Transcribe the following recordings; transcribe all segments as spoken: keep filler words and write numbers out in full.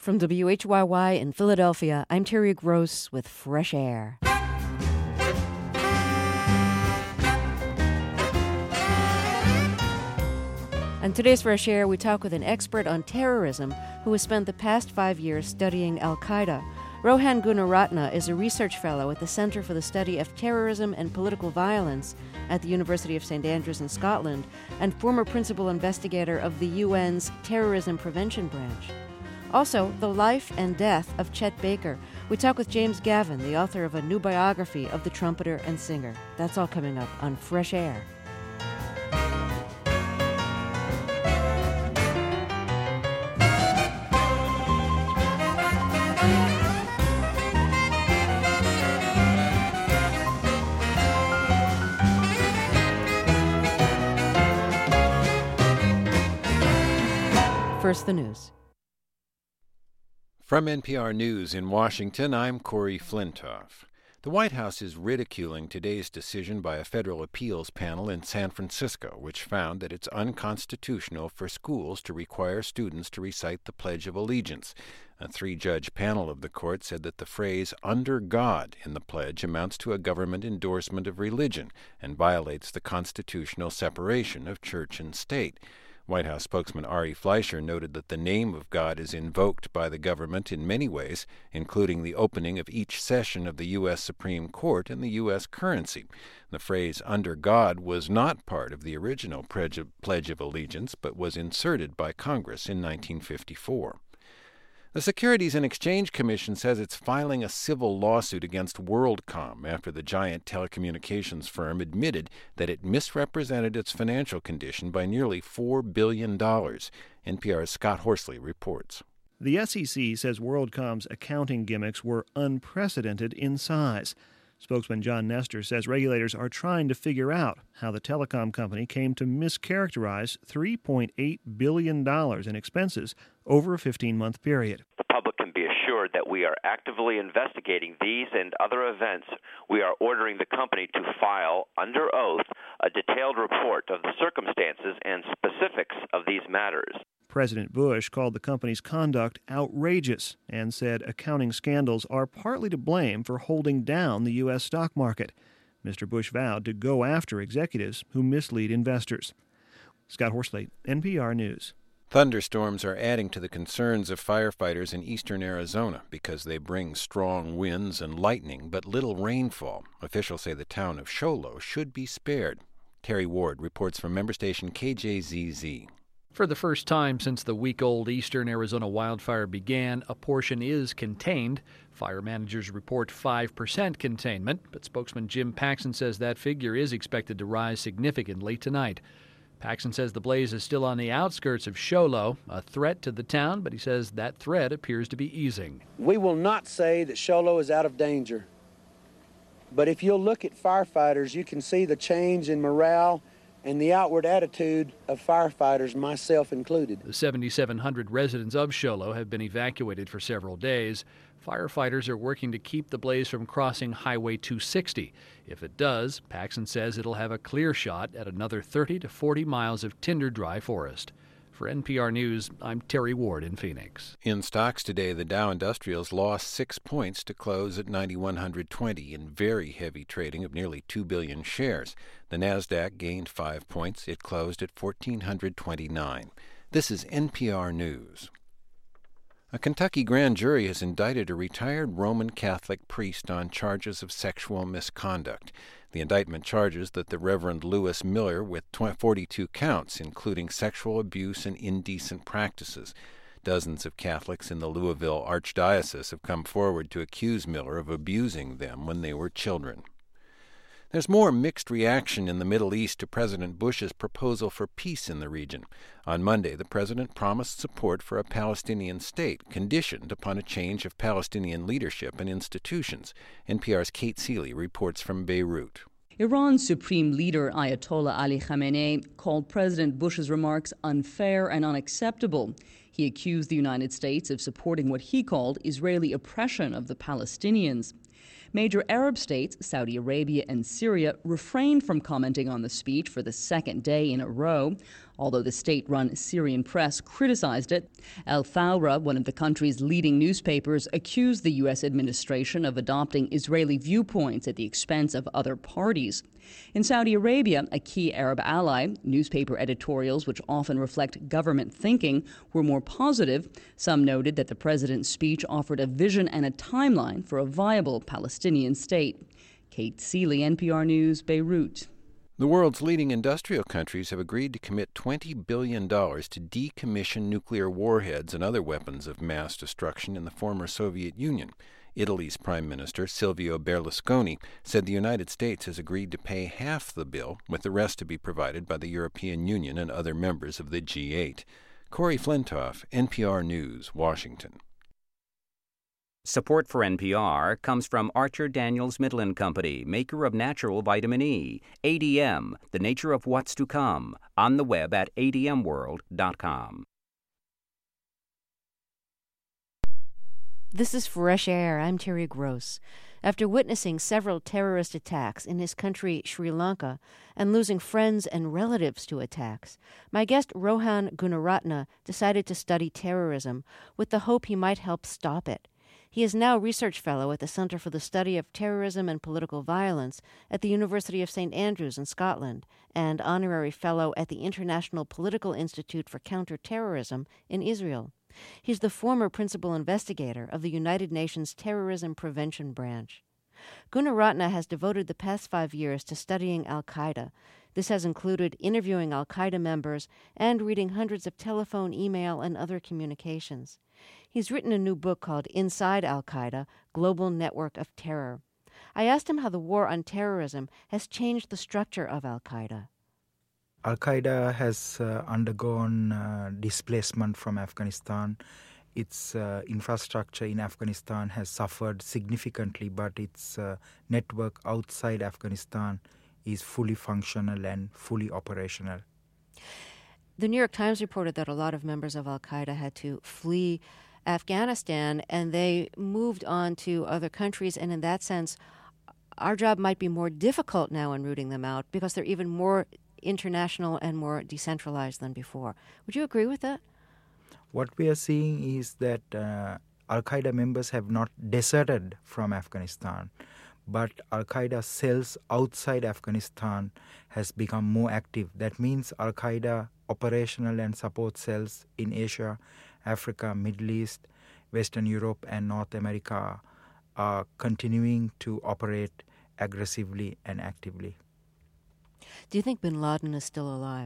From W H Y Y in Philadelphia, I'm Terry Gross with Fresh Air. On today's Fresh Air, we talk with an expert on terrorism who has spent the past five years studying al-Qaeda. Rohan Gunaratna is a research fellow at the Center for the Study of Terrorism and Political Violence at the University of Saint Andrews in Scotland and former principal investigator of the U N's Terrorism Prevention Branch. Also, the life and death of Chet Baker. We talk with James Gavin, the author of a new biography of the trumpeter and singer. That's all coming up on Fresh Air. First, the news. From N P R News in Washington, I'm Corey Flintoff. The White House is ridiculing today's decision by a federal appeals panel in San Francisco, which found that it's unconstitutional for schools to require students to recite the Pledge of Allegiance. A three-judge panel of the court said that the phrase "under God" in the pledge amounts to a government endorsement of religion and violates the constitutional separation of church and state. White House spokesman Ari Fleischer noted that the name of God is invoked by the government in many ways, including the opening of each session of the U S Supreme Court and the U S currency. The phrase "under God" was not part of the original Pledge of Allegiance, but was inserted by Congress in nineteen fifty-four. The Securities and Exchange Commission says it's filing a civil lawsuit against WorldCom after the giant telecommunications firm admitted that it misrepresented its financial condition by nearly four billion dollars. N P R's Scott Horsley reports. The S E C says WorldCom's accounting gimmicks were unprecedented in size. Spokesman John Nestor says regulators are trying to figure out how the telecom company came to mischaracterize three point eight billion dollars in expenses over a fifteen-month period. The public can be assured that we are actively investigating these and other events. We are ordering the company to file, under oath, a detailed report of the circumstances and specifics of these matters. President Bush called the company's conduct outrageous and said accounting scandals are partly to blame for holding down the U S stock market. Mister Bush vowed to go after executives who mislead investors. Scott Horsley, N P R News. Thunderstorms are adding to the concerns of firefighters in eastern Arizona because they bring strong winds and lightning but little rainfall. Officials say the town of Show Low should be spared. Terry Ward reports from member station K J Z Z. For the first time since the week-old eastern Arizona wildfire began, a portion is contained. Fire managers report five percent containment, but spokesman Jim Paxson says that figure is expected to rise significantly tonight. Paxson says the blaze is still on the outskirts of Show Low, a threat to the town, but he says that threat appears to be easing. We will not say that Show Low is out of danger, but if you'll look at firefighters, you can see the change in morale and the outward attitude of firefighters, myself included. The seventy-seven hundred residents of Show Low have been evacuated for several days. Firefighters are working to keep the blaze from crossing Highway two sixty. If it does, Paxson says it'll have a clear shot at another thirty to forty miles of tinder dry forest. For N P R News, I'm Terry Ward in Phoenix. In stocks today, the Dow Industrials lost six points to close at nine thousand one hundred twenty in very heavy trading of nearly two billion shares. The Nasdaq gained five points. It closed at one thousand four hundred twenty-nine. This is N P R News. A Kentucky grand jury has indicted a retired Roman Catholic priest on charges of sexual misconduct. The indictment charges that the Reverend Lewis Miller with forty-two counts, including sexual abuse and indecent practices. Dozens of Catholics in the Louisville Archdiocese have come forward to accuse Miller of abusing them when they were children. There's more mixed reaction in the Middle East to President Bush's proposal for peace in the region. On Monday, the president promised support for a Palestinian state, conditioned upon a change of Palestinian leadership and institutions. N P R's Kate Seeley reports from Beirut. Iran's supreme leader, Ayatollah Ali Khamenei, called President Bush's remarks unfair and unacceptable. He accused the United States of supporting what he called Israeli oppression of the Palestinians. Major Arab states, Saudi Arabia and Syria, refrained from commenting on the speech for the second day in a row. although the state-run Syrian press criticized it. Al Thawra, one of the country's leading newspapers, accused the U S administration of adopting Israeli viewpoints at the expense of other parties. In Saudi Arabia, a key Arab ally, newspaper editorials, which often reflect government thinking, were more positive. Some noted that the president's speech offered a vision and a timeline for a viable Palestinian state. Kate Seeley, N P R News, Beirut. The world's leading industrial countries have agreed to commit twenty billion dollars to decommission nuclear warheads and other weapons of mass destruction in the former Soviet Union. Italy's Prime Minister, Silvio Berlusconi, said the United States has agreed to pay half the bill, with the rest to be provided by the European Union and other members of the G eight. Corey Flintoff, N P R News, Washington. Support for N P R comes from Archer Daniels Midland Company, maker of natural vitamin E. A D M, the nature of what's to come, on the web at a d m world dot com. This is Fresh Air. I'm Terry Gross. After witnessing several terrorist attacks in his country, Sri Lanka, and losing friends and relatives to attacks, my guest Rohan Gunaratne decided to study terrorism with the hope he might help stop it. He is now research fellow at the Center for the Study of Terrorism and Political Violence at the University of Saint Andrews in Scotland, and honorary fellow at the International Political Institute for Counterterrorism in Israel. He's the former principal investigator of the United Nations Terrorism Prevention Branch. Gunaratne has devoted the past five years to studying al-Qaeda. This has included interviewing al-Qaeda members and reading hundreds of telephone, email, and other communications. He's written a new book called Inside Al-Qaeda, Global Network of Terror. I asked him how the war on terrorism has changed the structure of al-Qaeda. Al-Qaeda has uh, undergone uh, displacement from Afghanistan. Its uh, infrastructure in Afghanistan has suffered significantly, but its uh, network outside Afghanistan is fully functional and fully operational. The New York Times reported that a lot of members of al-Qaeda had to flee Afghanistan, and they moved on to other countries, and in that sense, our job might be more difficult now in rooting them out because they're even more international and more decentralized than before. Would you agree with that? What we are seeing is that uh, Al-Qaeda members have not deserted from Afghanistan, but Al-Qaeda cells outside Afghanistan has become more active. That means Al-Qaeda operational and support cells in Asia, Africa, Middle East, Western Europe, and North America are continuing to operate aggressively and actively. Do you think bin Laden is still alive?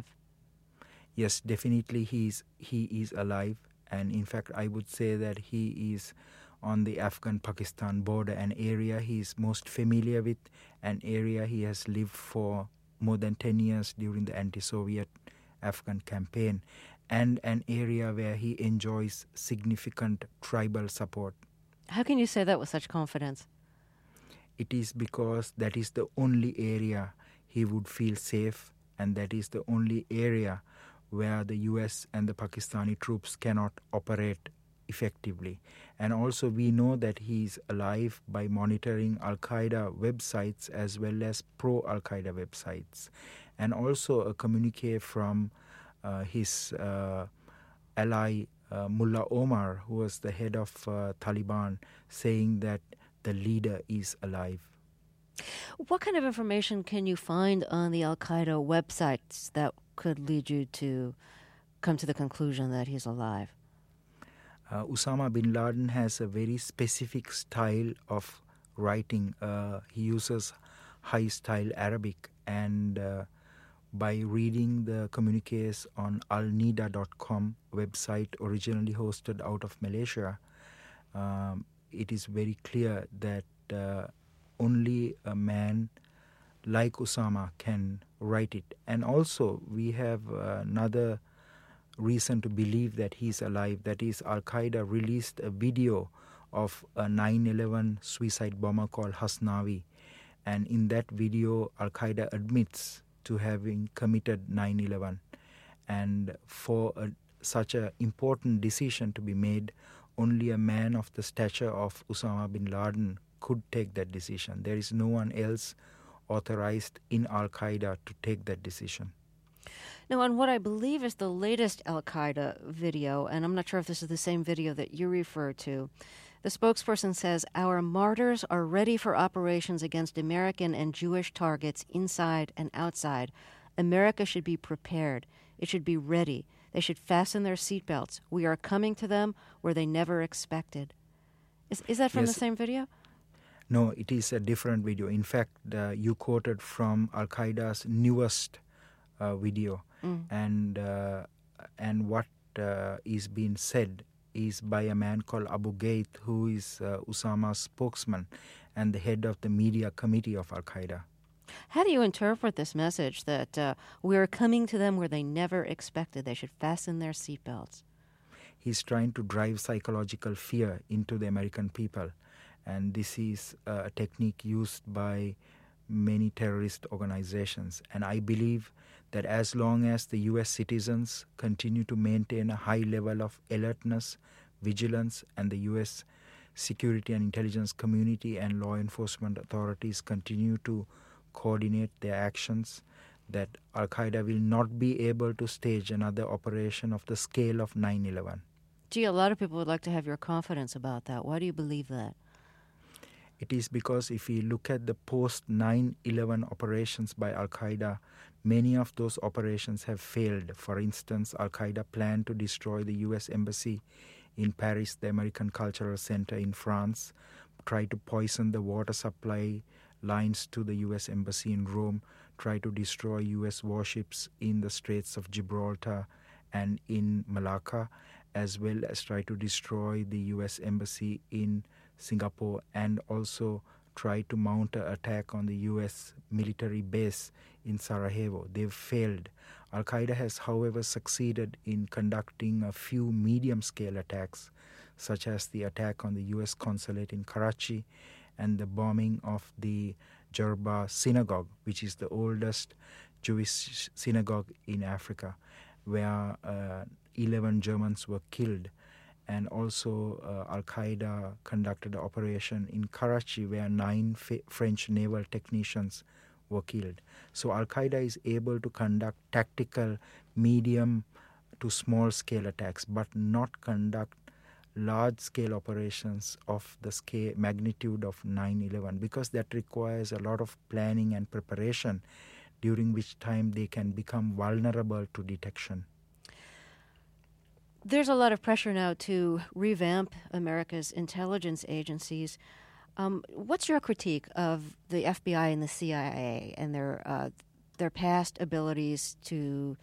Yes, definitely he is, he is alive. And in fact, I would say that he is on the Afghan-Pakistan border, an area he is most familiar with, an area he has lived for more than ten years during the anti-Soviet Afghan campaign, and an area where he enjoys significant tribal support. How can you say that with such confidence? It is because that is the only area he would feel safe, and that is the only area where the U S and the Pakistani troops cannot operate effectively. And also we know that he is alive by monitoring Al-Qaeda websites as well as pro-Al-Qaeda websites. And also a communique from uh, his uh, ally uh, Mullah Omar, who was the head of uh, Taliban, saying that the leader is alive. What kind of information can you find on the Al-Qaeda websites that could lead you to come to the conclusion that he's alive? Uh, Osama bin Laden has a very specific style of writing. Uh, he uses high-style Arabic, and uh, by reading the communiques on al nida dot com website, originally hosted out of Malaysia, um, it is very clear that uh, only a man like Osama can write it. And also we have uh, another reason to believe that he's alive. That is, Al-Qaeda released a video of a nine eleven suicide bomber called Hasnawi. And in that video, Al-Qaeda admits to having committed nine eleven. And for a, such an important decision to be made, only a man of the stature of Osama bin Laden could take that decision. There is no one else authorized in Al-Qaeda to take that decision. Now, on what I believe is the latest Al-Qaeda video, and I'm not sure if this is the same video that you refer to, the spokesperson says, "Our martyrs are ready for operations against American and Jewish targets inside and outside. America should be prepared. It should be ready. They should fasten their seatbelts. We are coming to them where they never expected." Is, is that from Yes. the same video? No, it is a different video. In fact, uh, you quoted from Al-Qaeda's newest uh, video. Mm. And uh, and what uh, is being said is by a man called Abu Ghaith, who is uh, Osama's spokesman and the head of the media committee of Al-Qaeda. How do you interpret this message that uh, we are coming to them where they never expected? They should fasten their seatbelts. He's trying to drive psychological fear into the American people. And this is uh, a technique used by many terrorist organizations. And I believe that as long as the U S citizens continue to maintain a high level of alertness, vigilance, and the U S security and intelligence community and law enforcement authorities continue to coordinate their actions, that Al-Qaeda will not be able to stage another operation of the scale of nine eleven. Gee, a lot of people would like to have your confidence about that. Why do you believe that? It is because if we look at the post nine eleven operations by Al-Qaeda, many of those operations have failed. For instance, Al-Qaeda planned to destroy the U S Embassy in Paris, the American Cultural Center in France, tried to poison the water supply lines to the U S Embassy in Rome, tried to destroy U S warships in the Straits of Gibraltar and in Malacca, as well as try to destroy the U S Embassy in Singapore, and also try to mount an attack on the U S military base in Sarajevo. They've failed. Al-Qaeda has, however, succeeded in conducting a few medium-scale attacks, such as the attack on the U S consulate in Karachi and the bombing of the Jerba synagogue, which is the oldest Jewish synagogue in Africa, where uh, eleven Germans were killed. And also uh, Al-Qaeda conducted an operation in Karachi where nine fa- French naval technicians were killed. So Al-Qaeda is able to conduct tactical, medium to small-scale attacks, but not conduct large-scale operations of the scale, magnitude of nine eleven, because that requires a lot of planning and preparation, during which time they can become vulnerable to detection. There's a lot of pressure now to revamp America's intelligence agencies. Um, what's your critique of the F B I and the C I A and their uh, their past abilities to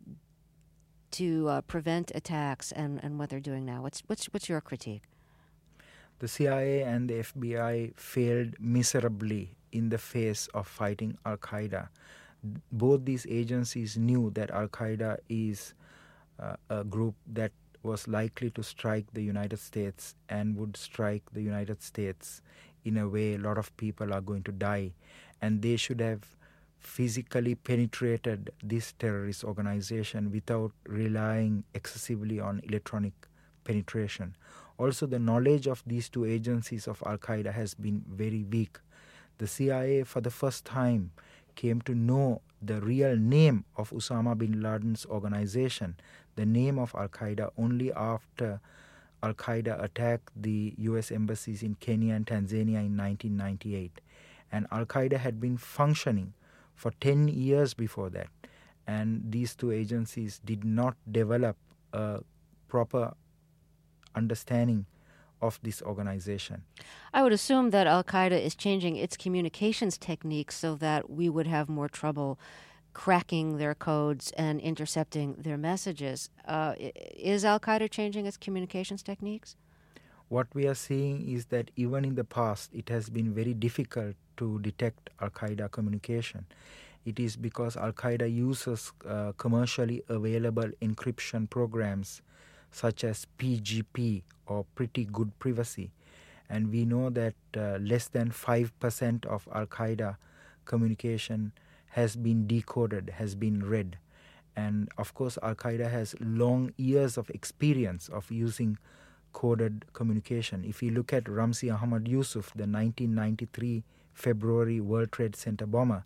to uh, prevent attacks and, and what they're doing now? What's what's what's your critique? The C I A and the F B I failed miserably in the face of fighting Al-Qaeda. Both these agencies knew that Al-Qaeda is Uh, a group that was likely to strike the United States and would strike the United States in a way a lot of people are going to die. And they should have physically penetrated this terrorist organization without relying excessively on electronic penetration. Also, the knowledge of these two agencies of Al-Qaeda has been very weak. The C I A, for the first time, came to know the real name of Osama bin Laden's organization, the name of Al-Qaeda, only after Al-Qaeda attacked the U S embassies in Kenya and Tanzania in nineteen ninety-eight. And Al-Qaeda had been functioning for ten years before that. And these two agencies did not develop a proper understanding of this organization. I would assume that Al-Qaeda is changing its communications techniques so that we would have more trouble cracking their codes and intercepting their messages. Uh, is Al-Qaeda changing its communications techniques? What we are seeing is that even in the past, it has been very difficult to detect Al-Qaeda communication. It is because Al-Qaeda uses uh, commercially available encryption programs such as P G P, or Pretty Good Privacy. And we know that uh, less than five percent of Al-Qaeda communication has been decoded, has been read. And of course, Al-Qaeda has long years of experience of using coded communication. If you look at Ramzi Ahmad Yusuf, the nineteen ninety-three February World Trade Center bomber,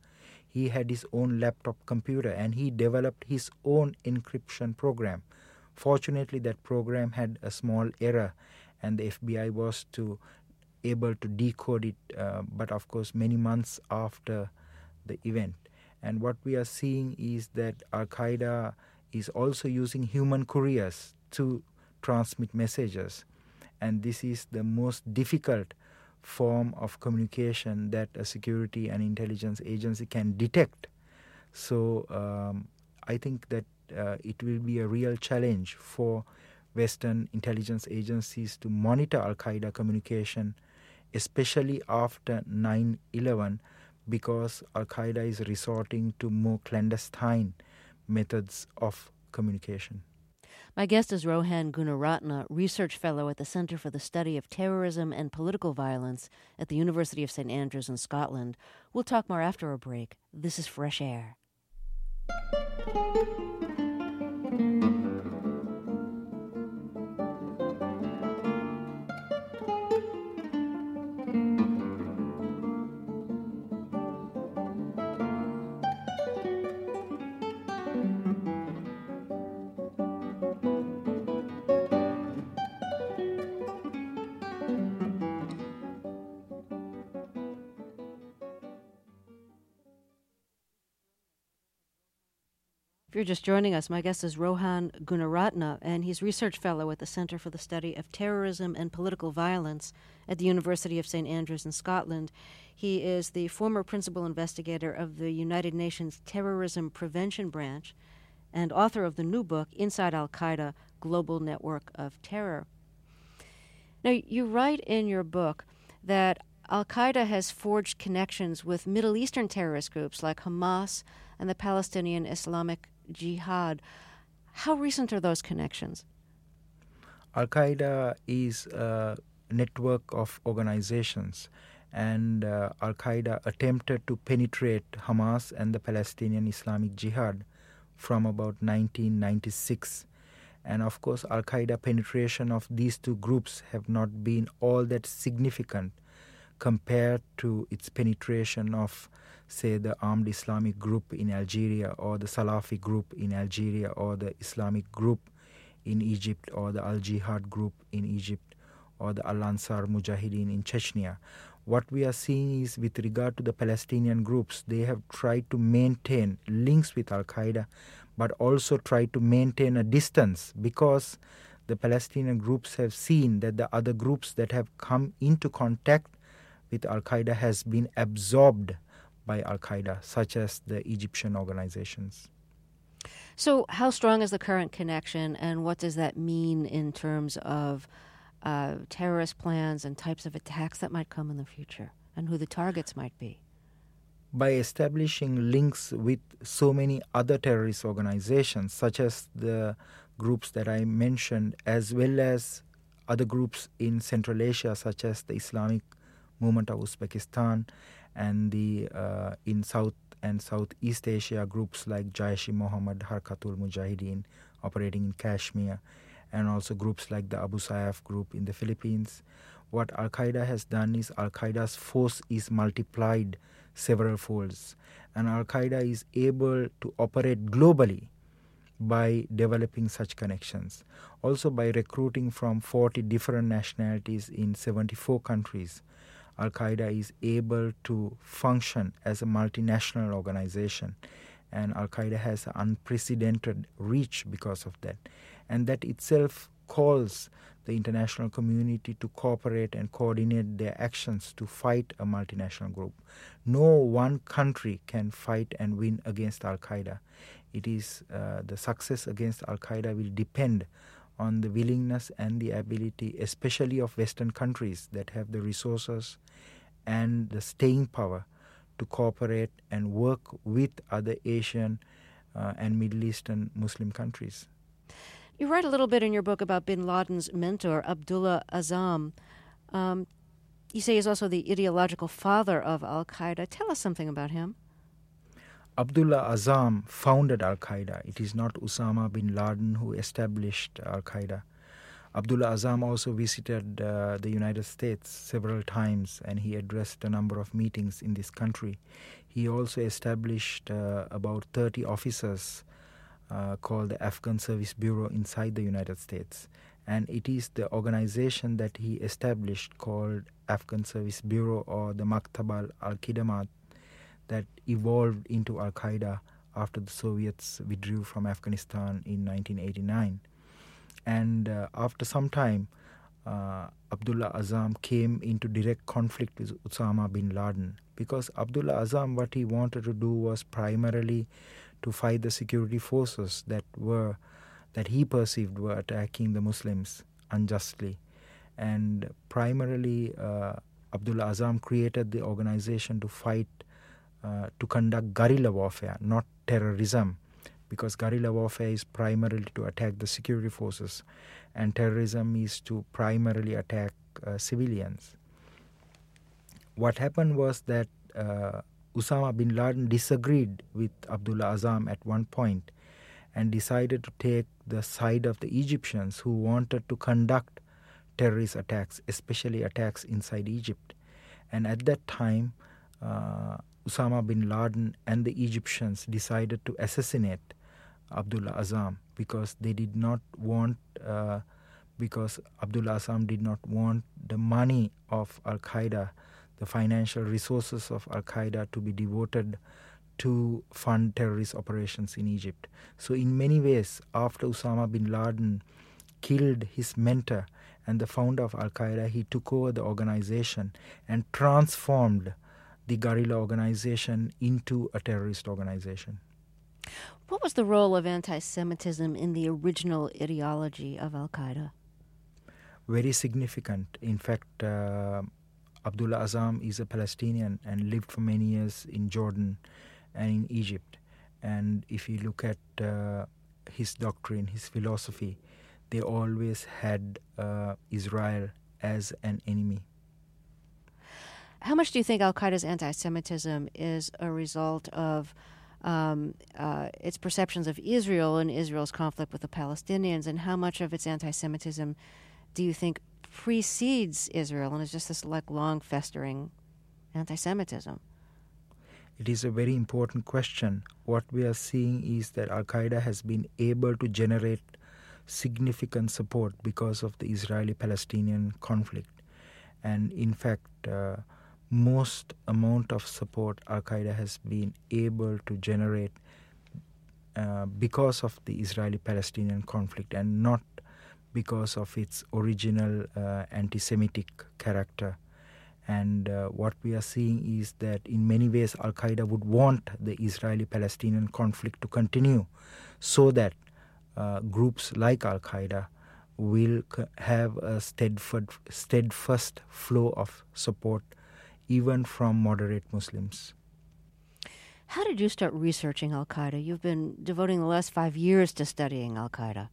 he had his own laptop computer and he developed his own encryption program. Fortunately, that program had a small error and the F B I was to able to decode it, uh, but of course many months after the event. And what we are seeing is that Al-Qaeda is also using human couriers to transmit messages. And this is the most difficult form of communication that a security and intelligence agency can detect. So um, I think that uh, it will be a real challenge for Western intelligence agencies to monitor Al-Qaeda communication, especially after nine eleven, because Al-Qaeda is resorting to more clandestine methods of communication. My guest is Rohan Gunaratne, Research Fellow at the Centre for the Study of Terrorism and Political Violence at the University of Saint Andrews in Scotland. We'll talk more after a break. This is Fresh Air. If you're just joining us, my guest is Rohan Gunaratne, and he's Research Fellow at the Centre for the Study of Terrorism and Political Violence at the University of Saint Andrews in Scotland. He is the former principal investigator of the United Nations Terrorism Prevention Branch and author of the new book, Inside Al-Qaeda, Global Network of Terror. Now, you write in your book that Al-Qaeda has forged connections with Middle Eastern terrorist groups like Hamas and the Palestinian Islamic Jihad. How recent are those connections? Al-Qaeda is a network of organizations, and uh, Al-Qaeda attempted to penetrate Hamas and the Palestinian Islamic Jihad from about nineteen ninety-six. And of course, Al-Qaeda penetration of these two groups have not been all that significant compared to its penetration of, say, the armed Islamic group in Algeria, or the Salafi group in Algeria, or the Islamic group in Egypt, or the Al-Jihad group in Egypt, or the Al-Ansar Mujahideen in Chechnya. What we are seeing is, with regard to the Palestinian groups, they have tried to maintain links with Al-Qaeda, but also tried to maintain a distance, because the Palestinian groups have seen that the other groups that have come into contact with Al-Qaeda has been absorbed by Al-Qaeda, such as the Egyptian organizations. So how strong is the current connection, and what does that mean in terms of uh, terrorist plans and types of attacks that might come in the future, and who the targets might be? By establishing links with so many other terrorist organizations, such as the groups that I mentioned, as well as other groups in Central Asia, such as the Islamic Movement of Uzbekistan, and the uh, in South and Southeast Asia groups like Jaish-e-Mohammed, Harkatul Mujahideen operating in Kashmir, and also groups like the Abu Sayyaf group in the Philippines. What Al-Qaeda has done is Al-Qaeda's force is multiplied several folds, and Al-Qaeda is able to operate globally by developing such connections. Also by recruiting from forty different nationalities in seventy-four countries. Al-Qaeda is able to function as a multinational organization, and Al-Qaeda has an unprecedented reach because of that. And that itself calls the international community to cooperate and coordinate their actions to fight a multinational group. No one country can fight and win against Al-Qaeda. It is uh, the success against Al-Qaeda will depend on the willingness and the ability, especially of Western countries that have the resources and the staying power to cooperate and work with other Asian uh, and Middle Eastern Muslim countries. You write a little bit in your book about bin Laden's mentor, Abdullah Azzam. Um, you say he's also the ideological father of Al-Qaeda. Tell us something about him. Abdullah Azzam founded Al-Qaeda. It is not Osama bin Laden who established Al-Qaeda. Abdullah Azzam also visited uh, the United States several times, and he addressed a number of meetings in this country. He also established uh, about thirty offices uh, called the Afghan Service Bureau inside the United States. And it is the organization that he established called Afghan Service Bureau, or the Maktab al-Khidamat, that evolved into Al-Qaeda after the Soviets withdrew from Afghanistan in nineteen eighty-nine. And uh, after some time, uh, Abdullah Azzam came into direct conflict with Osama bin Laden, because Abdullah Azzam, what he wanted to do was primarily to fight the security forces that were, that he perceived were attacking the Muslims unjustly. And primarily, uh, Abdullah Azzam created the organization to fight, uh, to conduct guerrilla warfare, not terrorism, because guerrilla warfare is primarily to attack the security forces, and terrorism is to primarily attack uh, civilians. What happened was that uh, Osama bin Laden disagreed with Abdullah Azzam at one point and decided to take the side of the Egyptians who wanted to conduct terrorist attacks, especially attacks inside Egypt. And at that time, uh, Osama bin Laden and the Egyptians decided to assassinate Abdullah Azzam, because they did not want, uh, because Abdullah Azzam did not want the money of Al-Qaeda, the financial resources of Al-Qaeda, to be devoted to fund terrorist operations in Egypt. So in many ways, after Osama bin Laden killed his mentor and the founder of Al-Qaeda, he took over the organization and transformed the guerrilla organization into a terrorist organization. What was the role of anti-Semitism in the original ideology of Al-Qaeda? Very significant. In fact, uh, Abdullah Azzam is a Palestinian and lived for many years in Jordan and in Egypt. And if you look at uh, his doctrine, his philosophy, they always had uh, Israel as an enemy. How much do you think Al-Qaeda's anti-Semitism is a result of um, uh, its perceptions of Israel and Israel's conflict with the Palestinians, and how much of its anti-Semitism do you think precedes Israel and is just this like long festering anti-Semitism? It is a very important question. What we are seeing is that Al-Qaeda has been able to generate significant support because of the Israeli-Palestinian conflict. And in fact, uh, most amount of support Al-Qaeda has been able to generate uh, because of the Israeli-Palestinian conflict, and not because of its original uh, anti-Semitic character. And uh, what we are seeing is that in many ways Al-Qaeda would want the Israeli-Palestinian conflict to continue, so that uh, groups like Al-Qaeda will c- have a steadfast, steadfast flow of support even from moderate Muslims. How did you start researching Al-Qaeda? You've been devoting the last five years to studying Al-Qaeda.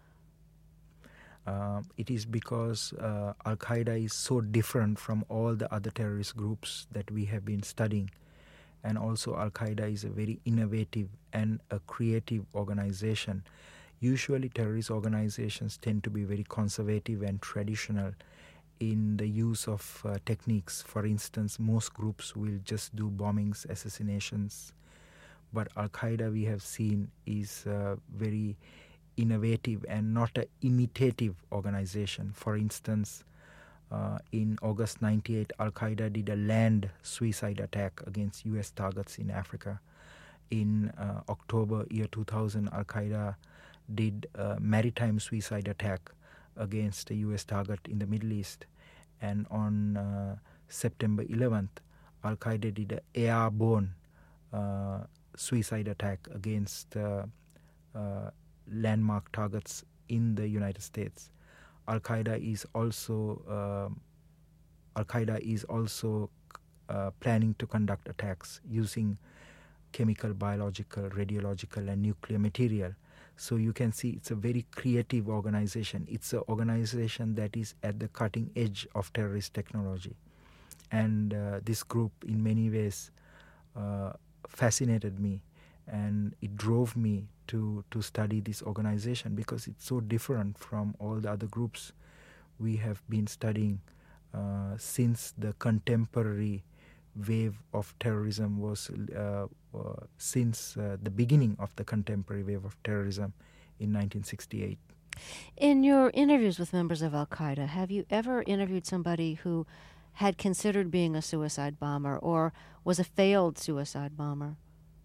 Uh, it is because uh, Al-Qaeda is so different from all the other terrorist groups that we have been studying. And also Al-Qaeda is a very innovative and a creative organization. Usually terrorist organizations tend to be very conservative and traditional in the use of uh, techniques. For instance, most groups will just do bombings, assassinations. But Al-Qaeda, we have seen, is uh, very innovative and not an imitative organization. For instance, uh, in August ninety-eight, Al-Qaeda did a land suicide attack against U S targets in Africa. In uh, October year two thousand, Al-Qaeda did a maritime suicide attack against a U S target in the Middle East. And on uh, September eleventh, Al-Qaeda did an airborne uh, suicide attack against uh, uh, landmark targets in the United States. Al-Qaeda is also uh, Al-Qaeda is also uh, planning to conduct attacks using chemical, biological, radiological, and nuclear material. So you can see it's a very creative organization. It's an organization that is at the cutting edge of terrorist technology. And uh, this group, in many ways, uh, fascinated me, and it drove me to, to study this organization because it's so different from all the other groups we have been studying uh, since the contemporary wave of terrorism was, uh, uh, since uh, the beginning of the contemporary wave of terrorism in nineteen sixty-eight. In your interviews with members of Al-Qaeda, have you ever interviewed somebody who had considered being a suicide bomber or was a failed suicide bomber?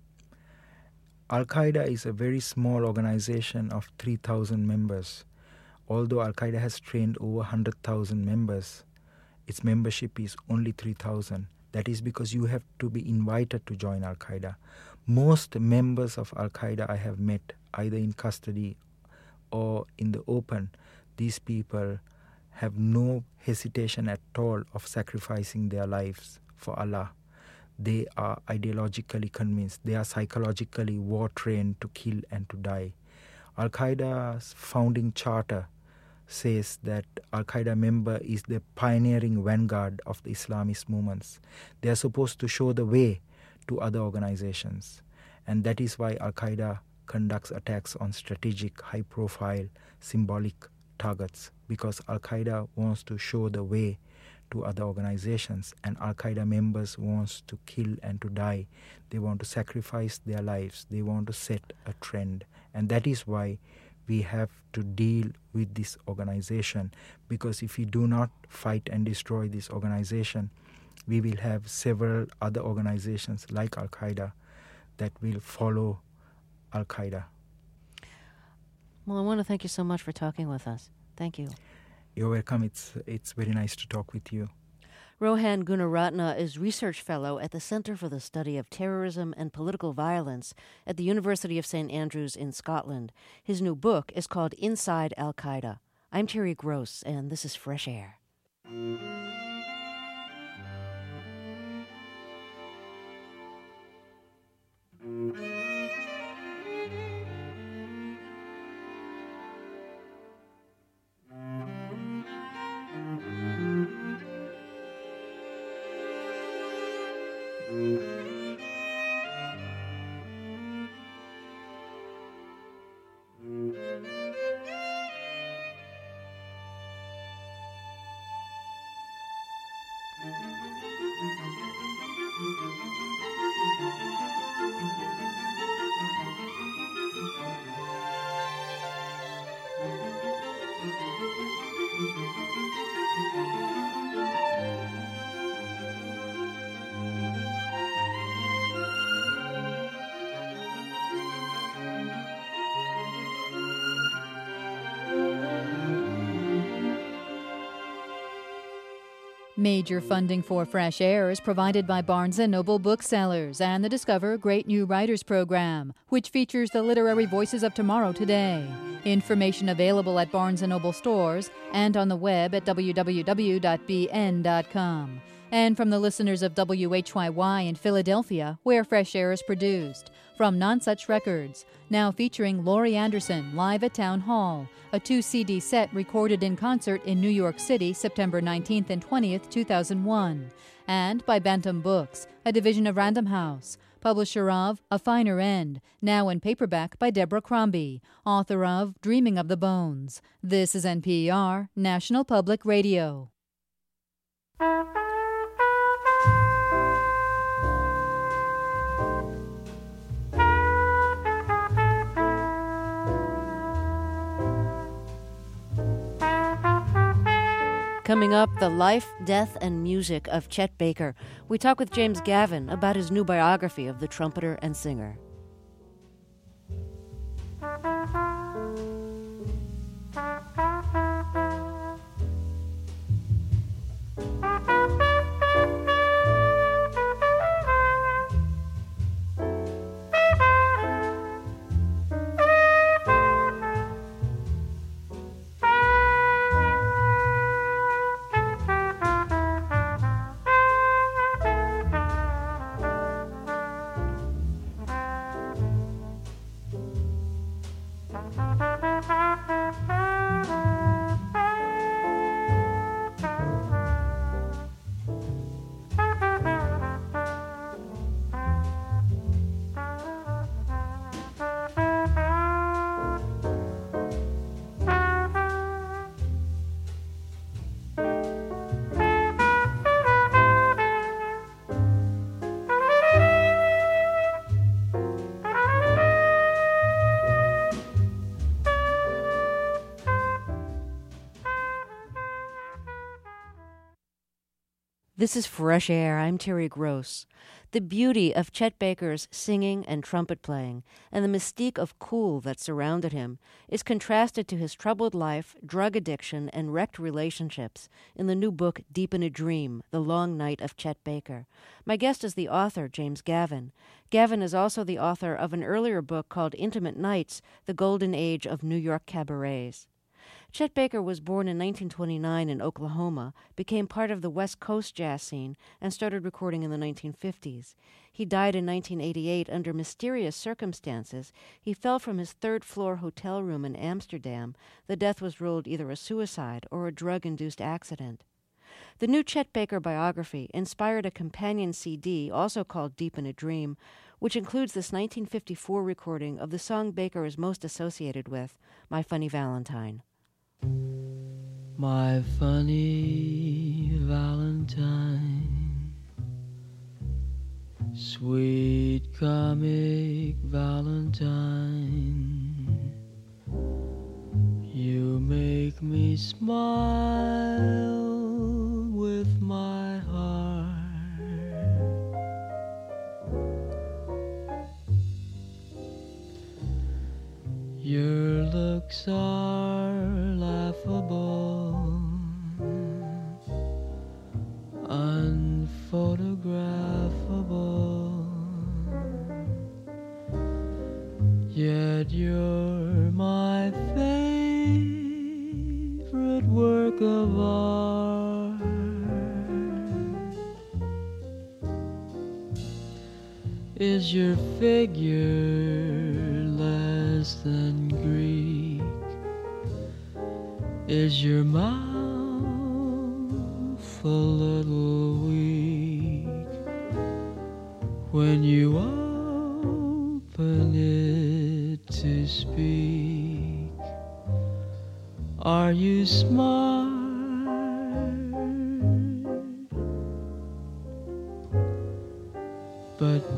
Al-Qaeda is a very small organization of three thousand members. Although Al-Qaeda has trained over one hundred thousand members, its membership is only three thousand. That is because you have to be invited to join Al-Qaeda. Most members of Al-Qaeda I have met, either in custody or in the open, these people have no hesitation at all of sacrificing their lives for Allah. They are ideologically convinced. They are psychologically war-trained to kill and to die. Al-Qaeda's founding charter says that Al-Qaeda member is the pioneering vanguard of the Islamist movements. They are supposed to show the way to other organizations. And that is why Al-Qaeda conducts attacks on strategic, high-profile, symbolic targets, because Al-Qaeda wants to show the way to other organizations, and Al-Qaeda members wants to kill and to die. They want to sacrifice their lives. They want to set a trend. And that is why we have to deal with this organization, because if we do not fight and destroy this organization, we will have several other organizations like Al-Qaeda that will follow Al-Qaeda. Well, I want to thank you so much for talking with us. Thank you. You're welcome. It's it's very nice to talk with you. Rohan Gunaratna is Research Fellow at the Center for the Study of Terrorism and Political Violence at the University of Saint Andrews in Scotland. His new book is called Inside Al-Qaeda. I'm Terry Gross, and this is Fresh Air. Major funding for Fresh Air is provided by Barnes and Noble Booksellers and the Discover Great New Writers program, which features the literary voices of tomorrow today. Information available at Barnes and Noble stores and on the web at w w w dot b n dot com. And from the listeners of W H Y Y in Philadelphia, where Fresh Air is produced, from Nonsuch Records, now featuring Laurie Anderson live at Town Hall, a two C D set recorded in concert in New York City September nineteenth and twentieth, two thousand one. And by Bantam Books, a division of Random House, publisher of A Finer End, now in paperback by Deborah Crombie, author of Dreaming of the Bones. This is N P R, National Public Radio. Coming up, the life, death, and music of Chet Baker. We talk with James Gavin about his new biography of the trumpeter and singer. This is Fresh Air. I'm Terry Gross. The beauty of Chet Baker's singing and trumpet playing, and the mystique of cool that surrounded him, is contrasted to his troubled life, drug addiction, and wrecked relationships in the new book Deep in a Dream, The Long Night of Chet Baker. My guest is the author, James Gavin. Gavin is also the author of an earlier book called Intimate Nights, The Golden Age of New York Cabarets. Chet Baker was born in nineteen twenty-nine in Oklahoma, became part of the West Coast jazz scene, and started recording in the nineteen fifties. He died in nineteen eighty-eight under mysterious circumstances. He fell from his third-floor hotel room in Amsterdam. The death was ruled either a suicide or a drug-induced accident. The new Chet Baker biography inspired a companion C D, also called Deep in a Dream, which includes this nineteen fifty-four recording of the song Baker is most associated with, My Funny Valentine. My funny Valentine, sweet comic Valentine, you make me smile with my heart. Your looks are laughable, unphotographable, yet you're my favorite work of art. Is your figure less than Greek? Is your mouth a little weak when you open it to speak? Are you smart? But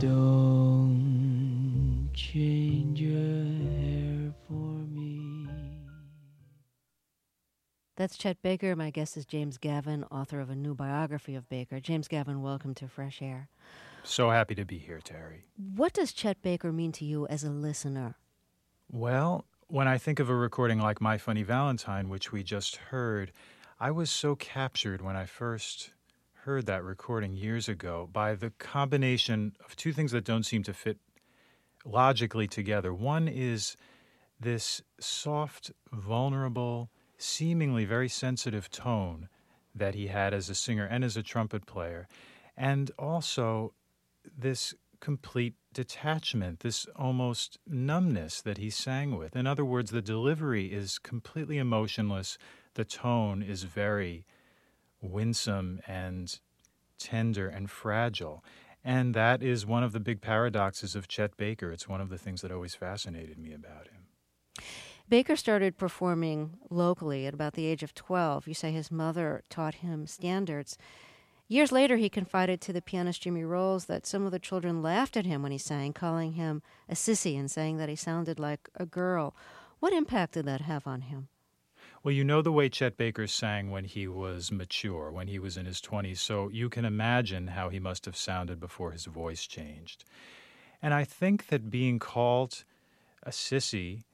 don't change your hair for me. That's Chet Baker. My guest is James Gavin, author of a new biography of Baker. James Gavin, welcome to Fresh Air. So happy to be here, Terry. What does Chet Baker mean to you as a listener? Well, when I think of a recording like My Funny Valentine, which we just heard, I was so captured when I first heard that recording years ago by the combination of two things that don't seem to fit logically together. One is this soft, vulnerable, seemingly very sensitive tone that he had as a singer and as a trumpet player, and also this complete detachment, this almost numbness that he sang with. In other words, the delivery is completely emotionless. The tone is very winsome and tender and fragile. And that is one of the big paradoxes of Chet Baker. It's one of the things that always fascinated me about him. Baker started performing locally at about the age of twelve. You say his mother taught him standards. Years later, he confided to the pianist Jimmy Rolls that some of the children laughed at him when he sang, calling him a sissy and saying that he sounded like a girl. What impact did that have on him? Well, you know the way Chet Baker sang when he was mature, when he was in his twenties, so you can imagine how he must have sounded before his voice changed. And I think that being called a sissy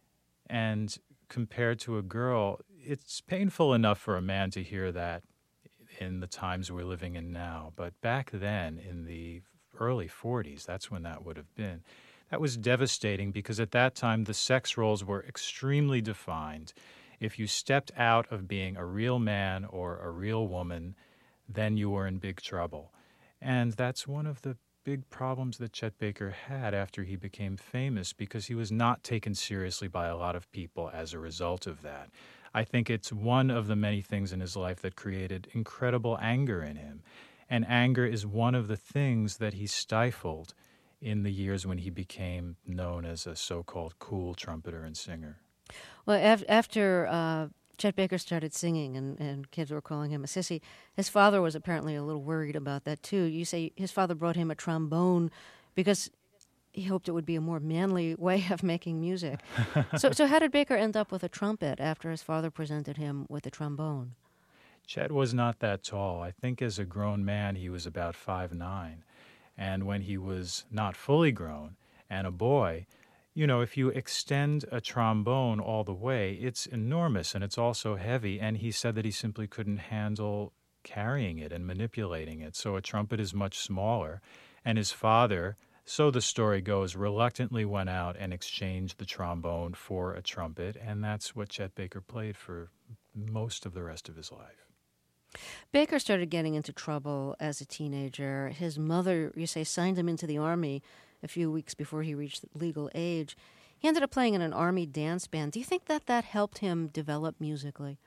and compared to a girl, it's painful enough for a man to hear that in the times we're living in now. But back then, in the early forties, that's when that would have been. That was devastating because at that time the sex roles were extremely defined. If you stepped out of being a real man or a real woman, then you were in big trouble. And that's one of the big problems that Chet Baker had after he became famous, because he was not taken seriously by a lot of people as a result of that. I think it's one of the many things in his life that created incredible anger in him. And anger is one of the things that he stifled in the years when he became known as a so-called cool trumpeter and singer. Well, af- after uh, Chet Baker started singing and, and kids were calling him a sissy, his father was apparently a little worried about that, too. You say his father brought him a trombone because he hoped it would be a more manly way of making music. so, so how did Baker end up with a trumpet after his father presented him with a trombone? Chet was not that tall. I think as a grown man, he was about five nine. And when he was not fully grown and a boy, you know, if you extend a trombone all the way, it's enormous and it's also heavy. And he said that he simply couldn't handle carrying it and manipulating it. So a trumpet is much smaller. And his father, so the story goes, reluctantly went out and exchanged the trombone for a trumpet. And that's what Chet Baker played for most of the rest of his life. Baker started getting into trouble as a teenager. His mother, you say, signed him into the Army a few weeks before he reached legal age. He ended up playing in an Army dance band. Do you think that that helped him develop musically?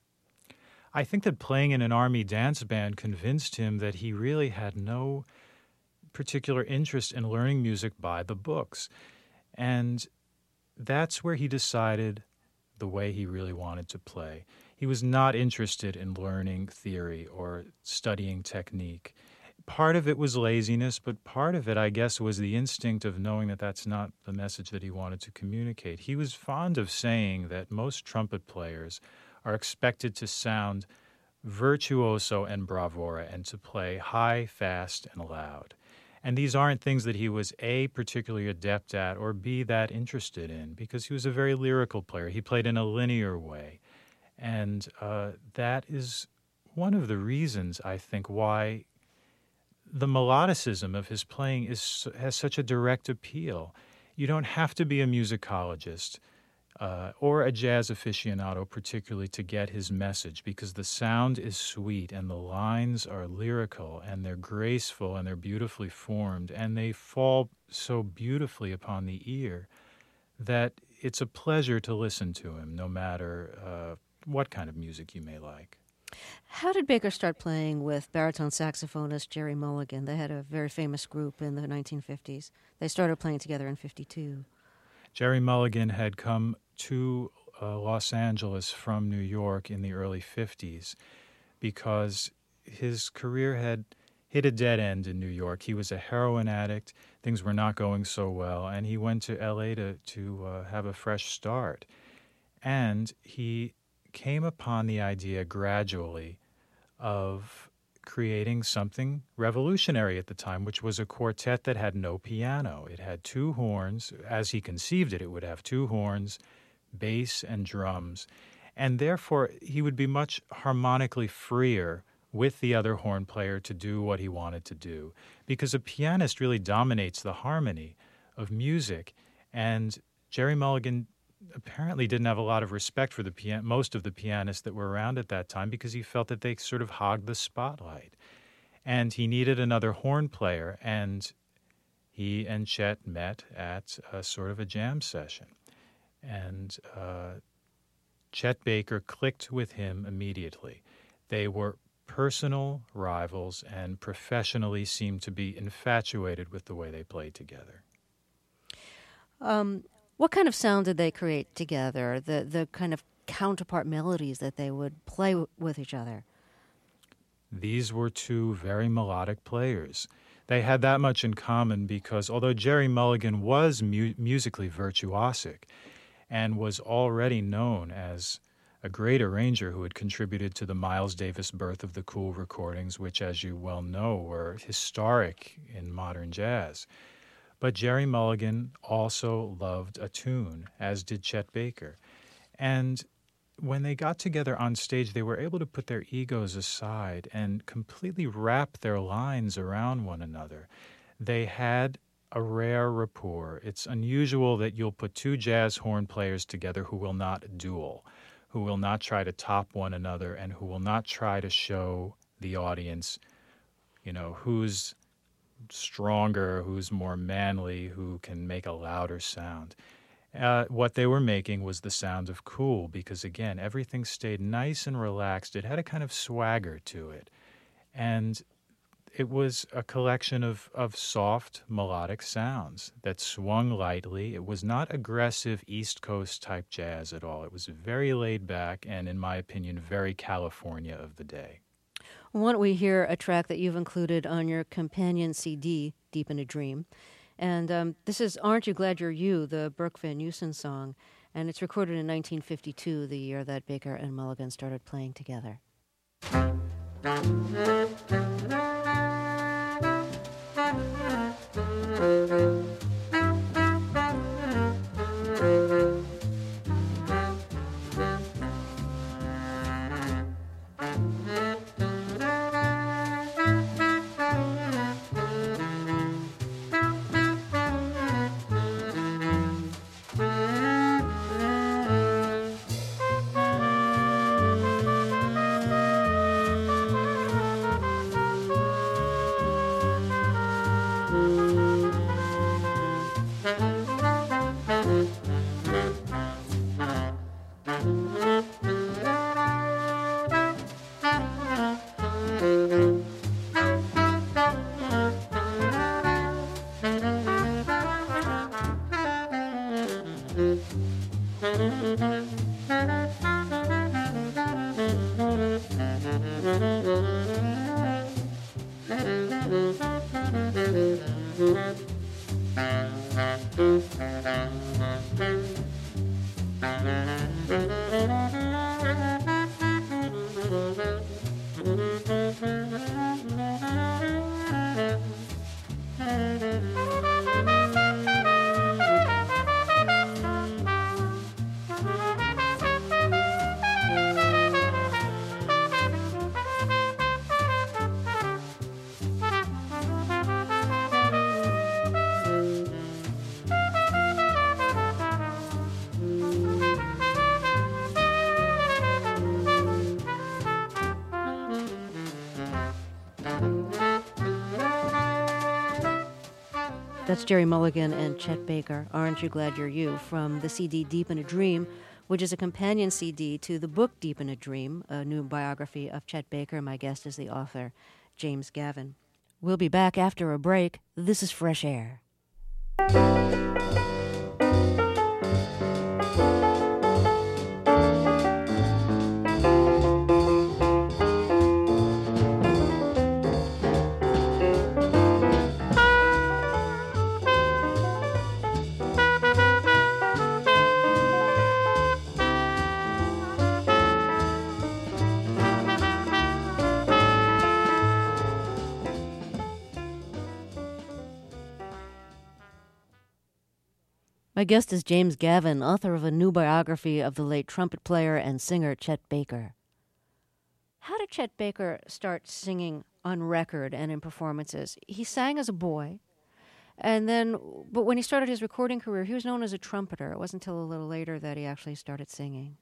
I think that playing in an Army dance band convinced him that he really had no particular interest in learning music by the books. And that's where he decided the way he really wanted to play. He was not interested in learning theory or studying technique. Part of it was laziness, but part of it, I guess, was the instinct of knowing that that's not the message that he wanted to communicate. He was fond of saying that most trumpet players are expected to sound virtuoso and bravura and to play high, fast, and loud. And these aren't things that he was, A, particularly adept at, or B, that interested in, because he was a very lyrical player. He played in a linear way. And uh, that is one of the reasons, I think, why the melodicism of his playing is has such a direct appeal. You don't have to be a musicologist uh, or a jazz aficionado particularly to get his message, because the sound is sweet and the lines are lyrical and they're graceful and they're beautifully formed and they fall so beautifully upon the ear that it's a pleasure to listen to him, no matter uh, what kind of music you may like. How did Baker start playing with baritone saxophonist Jerry Mulligan? They had a very famous group in the nineteen fifties. They started playing together in fifty-two. Jerry Mulligan had come to uh, Los Angeles from New York in the early fifties because his career had hit a dead end in New York. He was a heroin addict. Things were not going so well, and he went to L A to, to uh, have a fresh start. And he came upon the idea gradually of creating something revolutionary at the time, which was a quartet that had no piano. It had two horns. As he conceived it, it would have two horns, bass, and drums. And therefore, he would be much harmonically freer with the other horn player to do what he wanted to do, because a pianist really dominates the harmony of music. And Jerry Mulligan apparently didn't have a lot of respect for the pian- most of the pianists that were around at that time, because he felt that they sort of hogged the spotlight. And he needed another horn player, and he and Chet met at a sort of a jam session. And uh, Chet Baker clicked with him immediately. They were personal rivals and professionally seemed to be infatuated with the way they played together. Um, what kind of sound did they create together? The the kind of counterpart melodies that they would play w- with each other? These were two very melodic players. They had that much in common because although Jerry Mulligan was mu- musically virtuosic and was already known as a great arranger who had contributed to the Miles Davis Birth of the Cool recordings, which, as you well know, were historic in modern jazz. But Jerry Mulligan also loved a tune, as did Chet Baker. And when they got together on stage, they were able to put their egos aside and completely wrap their lines around one another. They had a rare rapport. It's unusual that you'll put two jazz horn players together who will not duel, who will not try to top one another, and who will not try to show the audience, you know, who's stronger, who's more manly, who can make a louder sound. Uh, what they were making was the sound of cool because, again, everything stayed nice and relaxed. It had a kind of swagger to it. And it was a collection of, of soft, melodic sounds that swung lightly. It was not aggressive East Coast type jazz at all. It was very laid back and, in my opinion, very California of the day. Why don't we hear a track that you've included on your companion C D, Deep in a Dream? And um, this is Aren't You Glad You're You, the Burke Van Heusen song. And it's recorded in nineteen fifty-two, the year that Baker and Mulligan started playing together. That's Jerry Mulligan and Chet Baker, Aren't You Glad You're You, from the C D Deep in a Dream, which is a companion C D to the book Deep in a Dream, a new biography of Chet Baker. My guest is the author, James Gavin. We'll be back after a break. This is Fresh Air. My guest is James Gavin, author of a new biography of the late trumpet player and singer Chet Baker. How did Chet Baker start singing on record and in performances? He sang as a boy, and then, but when he started his recording career, he was known as a trumpeter. It wasn't until a little later that he actually started singing.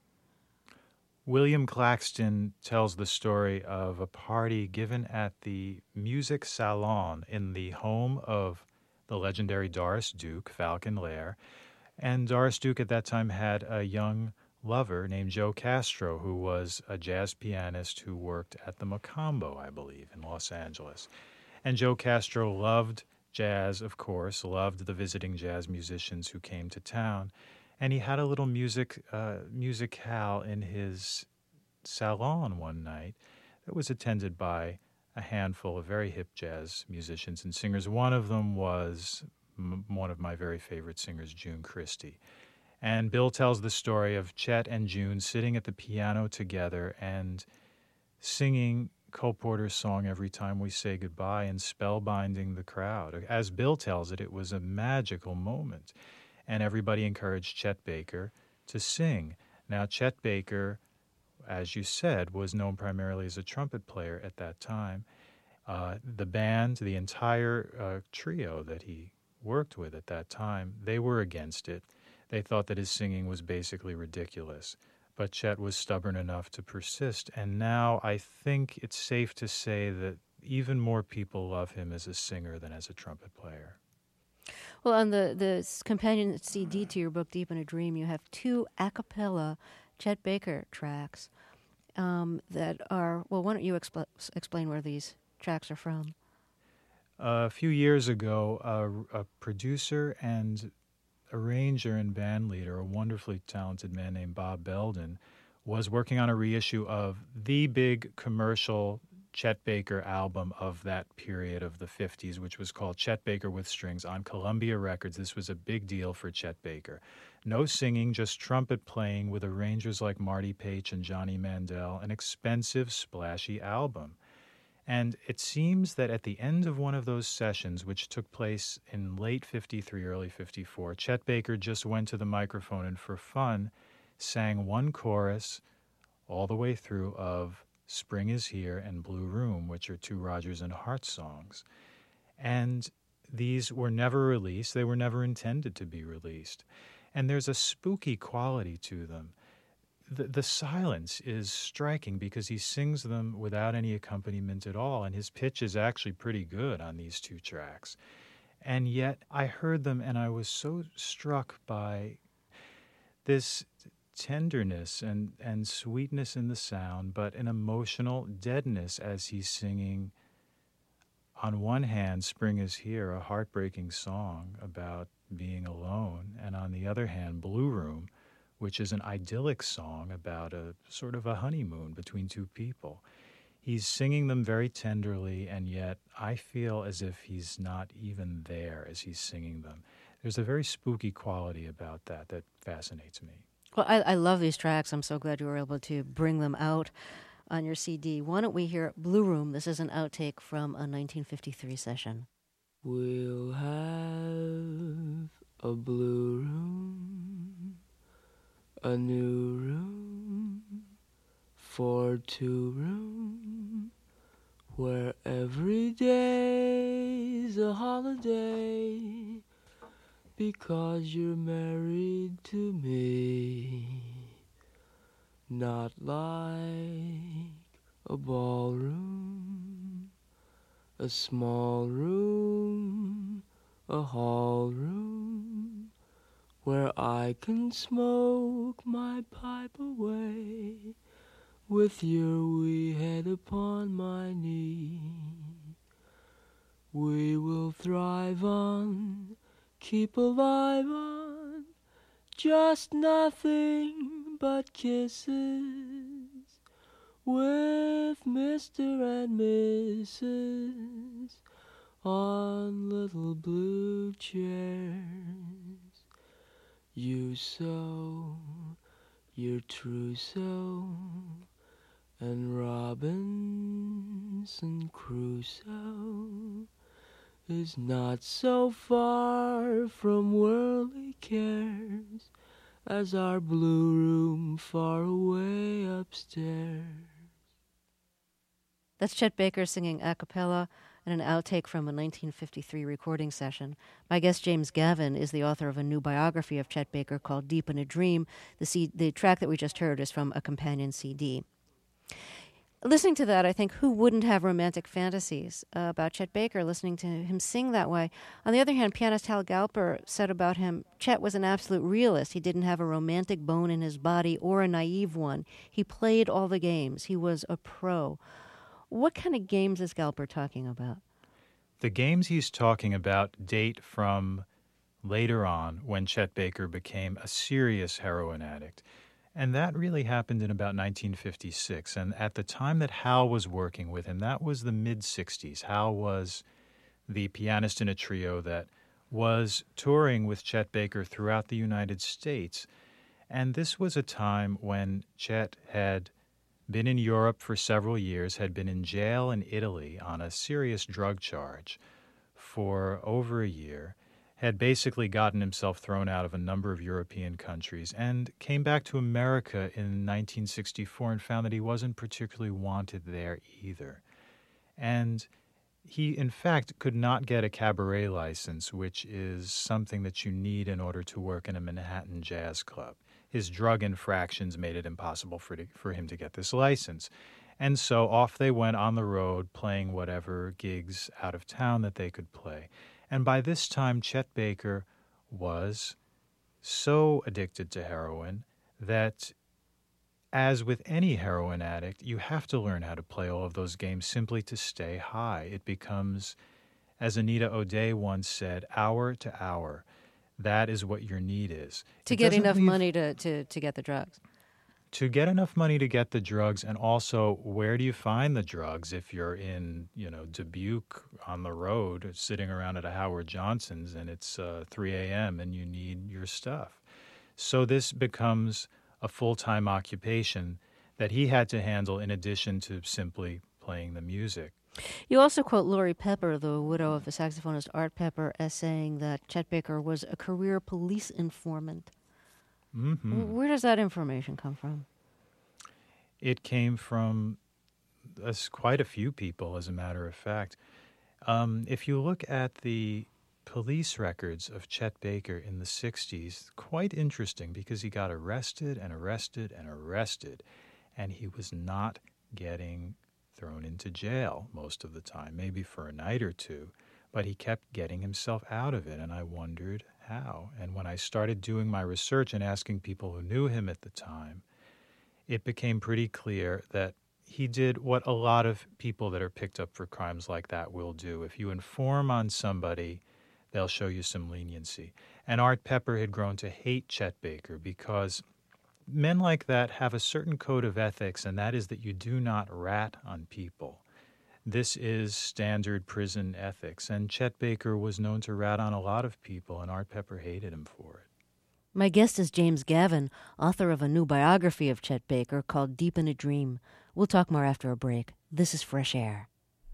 William Claxton tells the story of a party given at the Music Salon in the home of the legendary Doris Duke, Falcon Lair. And Doris Duke at that time had a young lover named Joe Castro, who was a jazz pianist who worked at the Mocambo, I believe, in Los Angeles. And Joe Castro loved jazz, of course, loved the visiting jazz musicians who came to town. And he had a little music uh, musicale in his salon one night that was attended by a handful of very hip jazz musicians and singers. One of them was m- one of my very favorite singers, June Christy. And Bill tells the story of Chet and June sitting at the piano together and singing Cole Porter's song Every Time We Say Goodbye and spellbinding the crowd. As Bill tells it, it was a magical moment. And everybody encouraged Chet Baker to sing. Now, Chet Baker, as you said, was known primarily as a trumpet player at that time. Uh, the band, the entire uh, trio that he worked with at that time, they were against it. They thought that his singing was basically ridiculous. But Chet was stubborn enough to persist, and now I think it's safe to say that even more people love him as a singer than as a trumpet player. Well, on the, the companion C D to your book, Deep in a Dream, you have two a cappella Chet Baker tracks um, that are, well, why don't you expl- explain where these tracks are from? Uh, a few years ago, a, a producer and arranger and band leader, a wonderfully talented man named Bob Belden, was working on a reissue of the big commercial Chet Baker album of that period of the fifties, which was called Chet Baker with Strings on Columbia Records. This was a big deal for Chet Baker. No singing, just trumpet playing with arrangers like Marty Paich and Johnny Mandel, an expensive, splashy album. And it seems that at the end of one of those sessions, which took place in late fifty-three, early fifty-four, Chet Baker just went to the microphone and for fun sang one chorus all the way through of Spring is Here and Blue Room, which are two Rodgers and Hart songs. And these were never released. They were never intended to be released. And there's a spooky quality to them. The, the silence is striking because he sings them without any accompaniment at all, and his pitch is actually pretty good on these two tracks. And yet I heard them and I was so struck by this tenderness and, and sweetness in the sound, but an emotional deadness as he's singing, on one hand, Spring is Here, a heartbreaking song about being alone, and on the other hand, Blue Room, which is an idyllic song about a sort of a honeymoon between two people. He's singing them very tenderly, and yet I feel as if he's not even there as he's singing them. There's a very spooky quality about that that fascinates me. Well, I, I love these tracks. I'm so glad you were able to bring them out on your C D. Why don't we hear Blue Room? This is an outtake from a nineteen fifty-three session. We'll have a blue room, a new room for two room, where every day's a holiday, because you're married to me. Not like a ballroom, a small room, a hall room, where I can smoke my pipe away with your wee head upon my knee. We will thrive on, keep alive on, just nothing but kisses with Mister and Missus on little blue chairs. You sew your trousseau, and Robinson Crusoe is not so far from worldly cares as our blue room far away upstairs. That's Chet Baker singing a cappella and an outtake from a nineteen fifty-three recording session. My guest, James Gavin, is the author of a new biography of Chet Baker called Deep in a Dream. The, C- the track that we just heard is from a companion C D. Listening to that, I think, who wouldn't have romantic fantasies uh, about Chet Baker, listening to him sing that way? On the other hand, pianist Hal Galper said about him, Chet was an absolute realist. He didn't have a romantic bone in his body or a naive one. He played all the games. He was a pro. What kind of games is Galper talking about? The games he's talking about date from later on, when Chet Baker became a serious heroin addict. And that really happened in about nineteen fifty-six. And at the time that Hal was working with him, that was the mid-sixties. Hal was the pianist in a trio that was touring with Chet Baker throughout the United States. And this was a time when Chet had been in Europe for several years, had been in jail in Italy on a serious drug charge for over a year, had basically gotten himself thrown out of a number of European countries, and came back to America in nineteen sixty-four and found that he wasn't particularly wanted there either. And he, in fact, could not get a cabaret license, which is something that you need in order to work in a Manhattan jazz club. His drug infractions made it impossible for, to, for him to get this license. And so off they went on the road, playing whatever gigs out of town that they could play. And by this time, Chet Baker was so addicted to heroin that, as with any heroin addict, you have to learn how to play all of those games simply to stay high. It becomes, as Anita O'Day once said, hour to hour. That is what your need is. To It get doesn't enough leave- money to, to, to get the drugs. To get enough money to get the drugs, and also, where do you find the drugs if you're in, you know, Dubuque on the road, sitting around at a Howard Johnson's, and it's uh, three a.m. and you need your stuff? So this becomes a full-time occupation that he had to handle in addition to simply playing the music. You also quote Lori Pepper, the widow of the saxophonist Art Pepper, as saying that Chet Baker was a career police informant. Mm-hmm. Where does that information come from? It came from uh, quite a few people, as a matter of fact. Um, if you look at the police records of Chet Baker in the sixties, quite interesting because he got arrested and arrested and arrested, and he was not getting thrown into jail most of the time, maybe for a night or two, but he kept getting himself out of it, and I wondered how. And when I started doing my research and asking people who knew him at the time, it became pretty clear that he did what a lot of people that are picked up for crimes like that will do. If you inform on somebody, they'll show you some leniency. And Art Pepper had grown to hate Chet Baker because men like that have a certain code of ethics, and that is that you do not rat on people. This is standard prison ethics, and Chet Baker was known to rat on a lot of people, and Art Pepper hated him for it. My guest is James Gavin, author of a new biography of Chet Baker called Deep in a Dream. We'll talk more after a break. This is Fresh Air.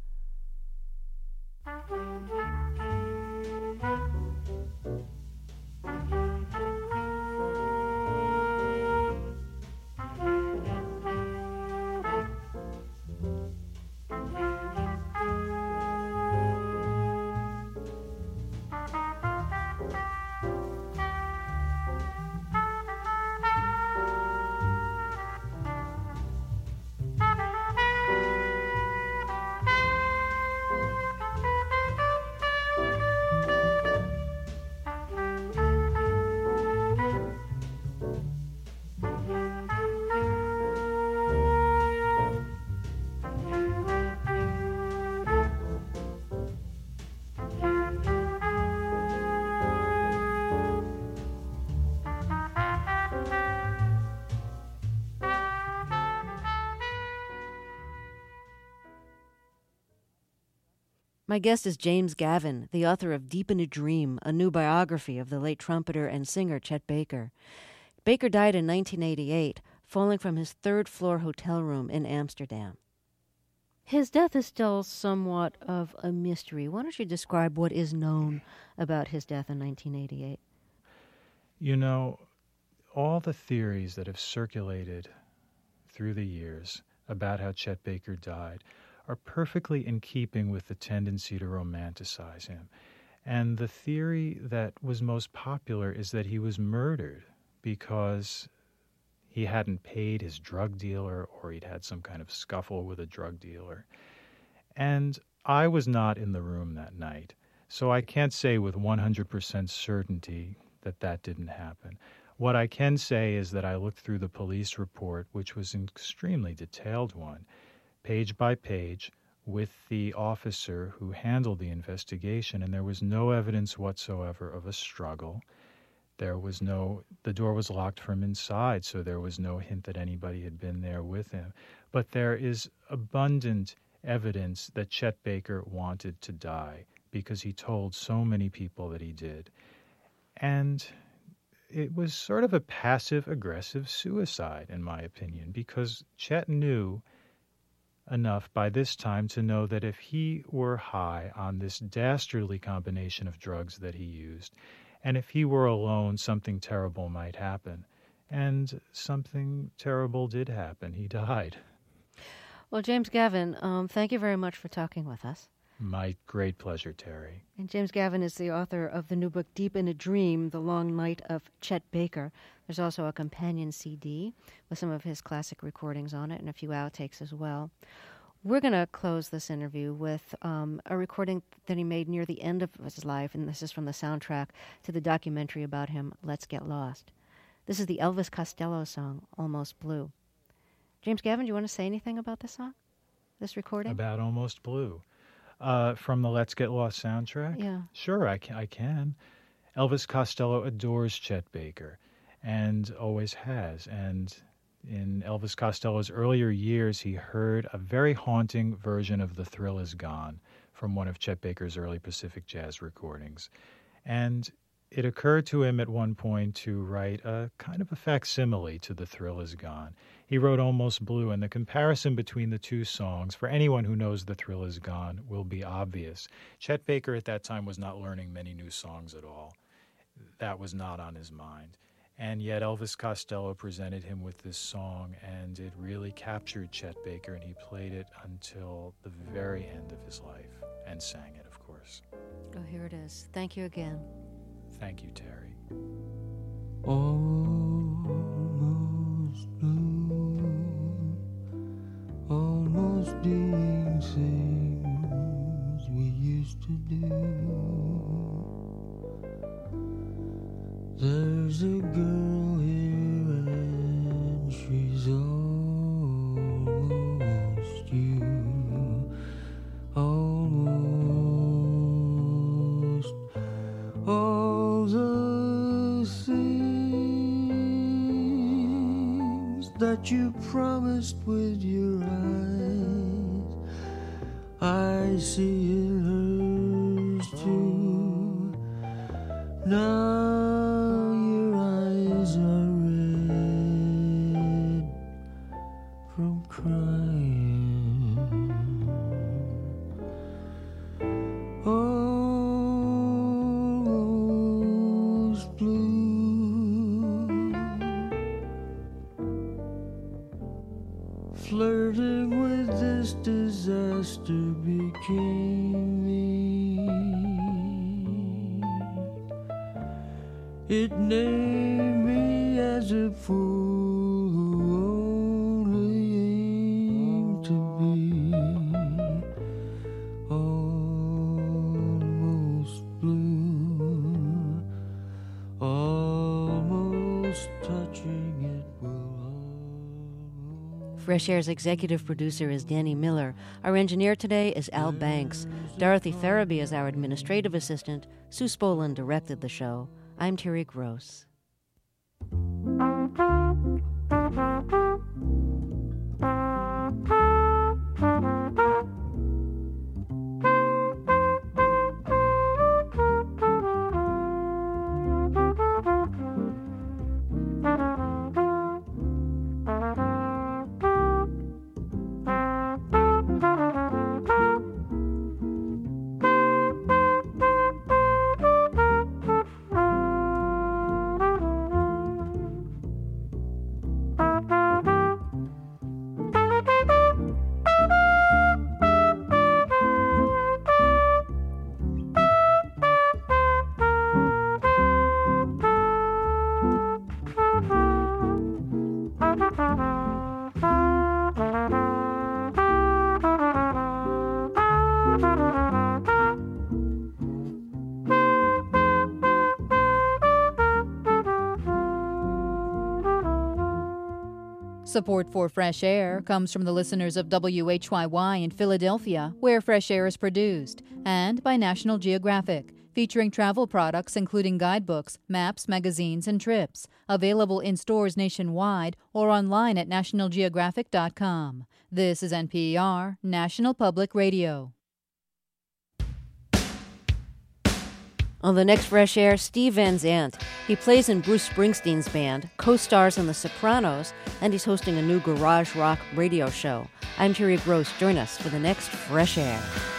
My guest is James Gavin, the author of Deep in a Dream, a new biography of the late trumpeter and singer Chet Baker. Baker died in nineteen eighty-eight, falling from his third-floor hotel room in Amsterdam. His death is still somewhat of a mystery. Why don't you describe what is known about his death in nineteen eighty-eight? You know, all the theories that have circulated through the years about how Chet Baker died are perfectly in keeping with the tendency to romanticize him. And the theory that was most popular is that he was murdered because he hadn't paid his drug dealer or he'd had some kind of scuffle with a drug dealer. And I was not in the room that night, so I can't say with one hundred percent certainty that that didn't happen. What I can say is that I looked through the police report, which was an extremely detailed one, page by page, with the officer who handled the investigation, and there was no evidence whatsoever of a struggle. There was no, the door was locked from inside, so there was no hint that anybody had been there with him. But there is abundant evidence that Chet Baker wanted to die because he told so many people that he did. And it was sort of a passive-aggressive suicide, in my opinion, because Chet knew enough by this time to know that if he were high on this dastardly combination of drugs that he used, and if he were alone, something terrible might happen. And something terrible did happen. He died. Well, James Gavin, um, thank you very much for talking with us. My great pleasure, Terry. And James Gavin is the author of the new book, Deep in a Dream, The Long Night of Chet Baker. There's also a companion C D with some of his classic recordings on it and a few outtakes as well. We're going to close this interview with um, a recording that he made near the end of his life, and this is from the soundtrack to the documentary about him, Let's Get Lost. This is the Elvis Costello song, Almost Blue. James Gavin, do you want to say anything about this song, this recording? About Almost Blue. Uh, from the Let's Get Lost soundtrack? Yeah. Sure, I can, I can. Elvis Costello adores Chet Baker and always has. And in Elvis Costello's earlier years, he heard a very haunting version of The Thrill Is Gone from one of Chet Baker's early Pacific Jazz recordings. And it occurred to him at one point to write a kind of a facsimile to The Thrill Is Gone. He wrote Almost Blue, and the comparison between the two songs, for anyone who knows The Thrill Is Gone, will be obvious. Chet Baker at that time was not learning many new songs at all. That was not on his mind. And yet Elvis Costello presented him with this song, and it really captured Chet Baker, and he played it until the very end of his life, and sang it, of course. Oh, here it is. Thank you again. Thank you, Terry. Almost blue, almost doing things we used to do. There's a girl here and she's almost you, almost all the things that you promised with your eyes, I see in hers too. Now your eyes are red from crying. Almost blue. Flirting with this disaster became me. It named me as a fool who only aimed to be almost blue, almost touching it will almost. Fresh Air's executive producer is Danny Miller. Our engineer today is Al Banks. Dorothy Farabee is our administrative assistant. Sue Spolin directed the show. I'm Terry Gross. Support for Fresh Air comes from the listeners of W H Y Y in Philadelphia, where Fresh Air is produced, and by National Geographic, featuring travel products including guidebooks, maps, magazines, and trips, available in stores nationwide or online at national geographic dot com. This is N P R, National Public Radio. On the next Fresh Air, Steve Van Zandt. He plays in Bruce Springsteen's band, co-stars in The Sopranos, and he's hosting a new garage rock radio show. I'm Terry Gross. Join us for the next Fresh Air.